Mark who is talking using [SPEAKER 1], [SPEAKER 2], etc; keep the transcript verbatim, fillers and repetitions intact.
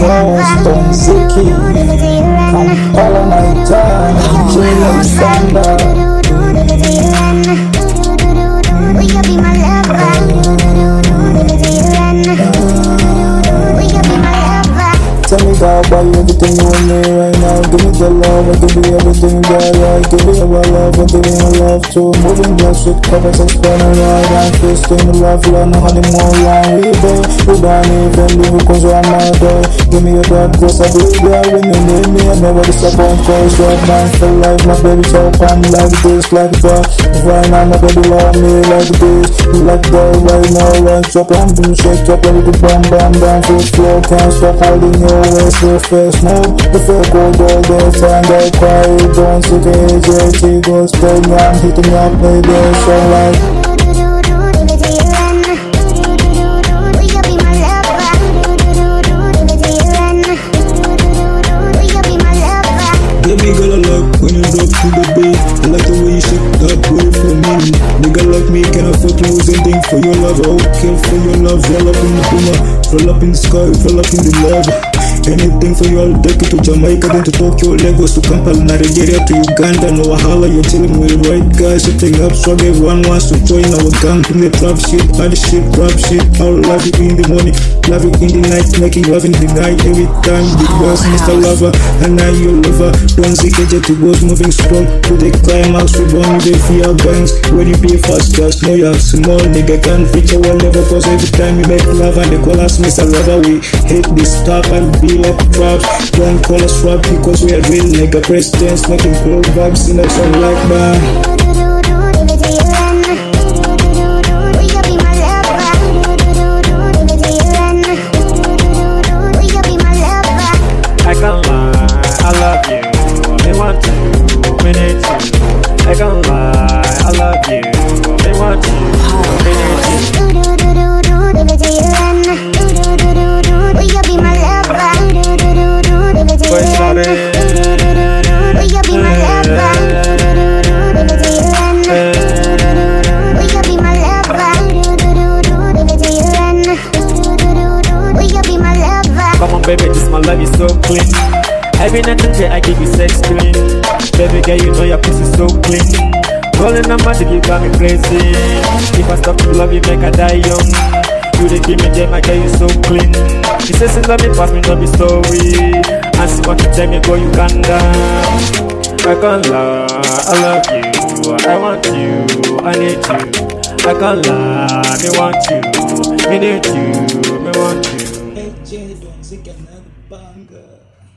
[SPEAKER 1] West, Don Ziki, Kampala, Nigeria, Nigeria, standard. Will you be my lover? Will you be my lover? Tell me God, buy you everything you want me right now. Give me the love, I give you everything that I give you my love, I give you my love too. Moving blocks with covers and spinning right. I'm twisting the love, love, no honeymoon line. We there, we don't even leave because I'm not there. Give me your God, cause I be there when you need me. I never disappoint, cause right now for life, my baby so fun like this, like that. Right now, my baby love me like this, like that. Right now, right up, I'm doing shake up, ready to bam, bam, bam. First floor, can't stop holding your waist so fast. No, the feel cold all the time, I cry. Don't see the A J T goes play me, I'm hitting up, baby, it's alright.
[SPEAKER 2] Baby girl, I like when you drop to the beat. I like the way you shake that booty for me. Nigga like me, can I fuck you with anything for your love? I will kill for your love. Roll up in the boomer, roll up in the sky, roll up in the love. Anything for you, I'll take it to Jamaica, then to Tokyo, Lagos, to Kampala, Nigeria, to Uganda, no Wahala. You're chilling with the right guys, setting up swag. Everyone wants to join our gang. In the trap shit, hard shit, rap shit. I'll love you in the morning, love you in the night, making love in the night. Every time, big boss, Mister Lover, and now your lover. Don't see K J to was moving strong to the climax. We born with the fear bangs. When you be fast, just know you're small. Nigga can't reach our level, cause every time you make love and they call us Mister Lover, we hate this stuff and be like traps. Don't call us rap because we are real nigga presidents, making cool vibes in a song like that.
[SPEAKER 3] I can't lie, I love you, I want you, we need you. I can't lie, I love you, I want you, we need you. Will you be my lover? Pues sorry. Will you be my lover? Will you be my lover? Will you be my lover? Come on baby, this my love is so clean. Every night and day I give you sex clean. Baby girl, you know your pussy so clean. Rolling on magic, you got me crazy. If I stop to love you, make I die young. You dey give me gem, I get you so clean. You say since I me pass me no be story. And she want to tell me go Uganda. I can't lie, I love you, I want you, I need you. I can't lie, me want you, me need you, me want you.
[SPEAKER 2] Hey J, don't see another banger.